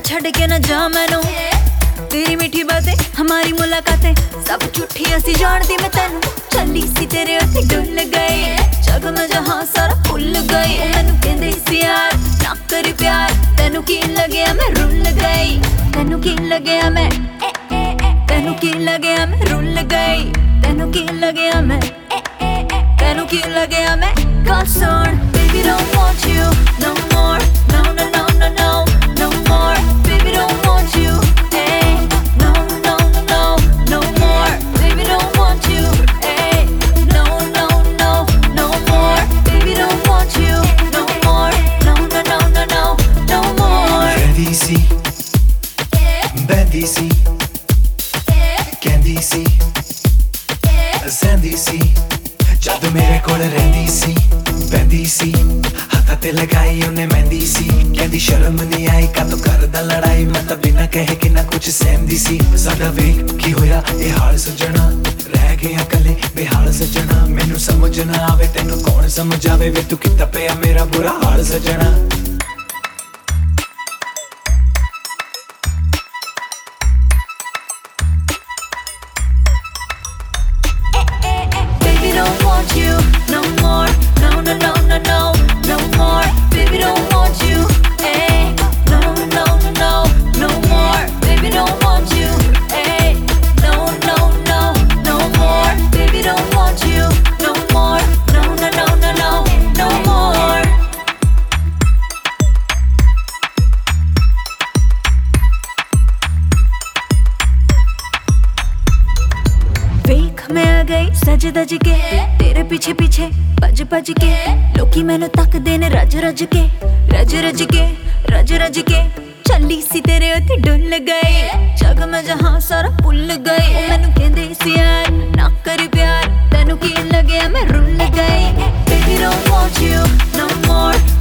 छड़ के न जा मैनू तेरी मीठी बातें हमारी मुलाकातें सब झूठी असी जानदी मैं तेनू चली सी तेरे उत्ते डुल गई जग में जहां सारा भुल गई मैनू कहंदे सी यार ना कर प्यार तेनू की लगे मैं रुल गई तेनू की लगे मैं तेनू की लगे मैं रुल गई तेनू की लगे मैं तेनू की लगे मैं गल सुन baby don't want you no more no no no no no no more baby don't want you hey no no no no no more baby don't want you hey no no no no more baby don't want you no more no no no no no no more Ready see bendy see candy see sandy see जद मेरे कोल रहंदी सी पैंदी सी हत्था ते लगाई उन्हें मेहंदी सी कहंदी शर्म नहीं आई कातों करदा लड़ाई मैं तां बिना कहे कि ना कुछ सहमदी सी साडा वेख की होया ए हाल सजना रह गया कले बेहाल सजना मैनू समझ ना आवे तैनू कौन समझ आवे वे तू कित्ता पिया मेरा बुरा हाल सजना don't want you no more no no no no no no more baby don't want you hey no no no no no more baby don't want you hey no no no no more baby don't want you no more no no no no no no more देख मैं आ गई सज धज के तेरे पीछे पीछे भज भज के लोकी मैनू तक देन रज रज के रज रज के रज रज के चली सी तेरे उत्ते डुल गई जग में जहां सारा भुल गई मैनू कहंदे सी यार ना कर प्यार तेनू की लगे मैं रुल गई baby don't want you no more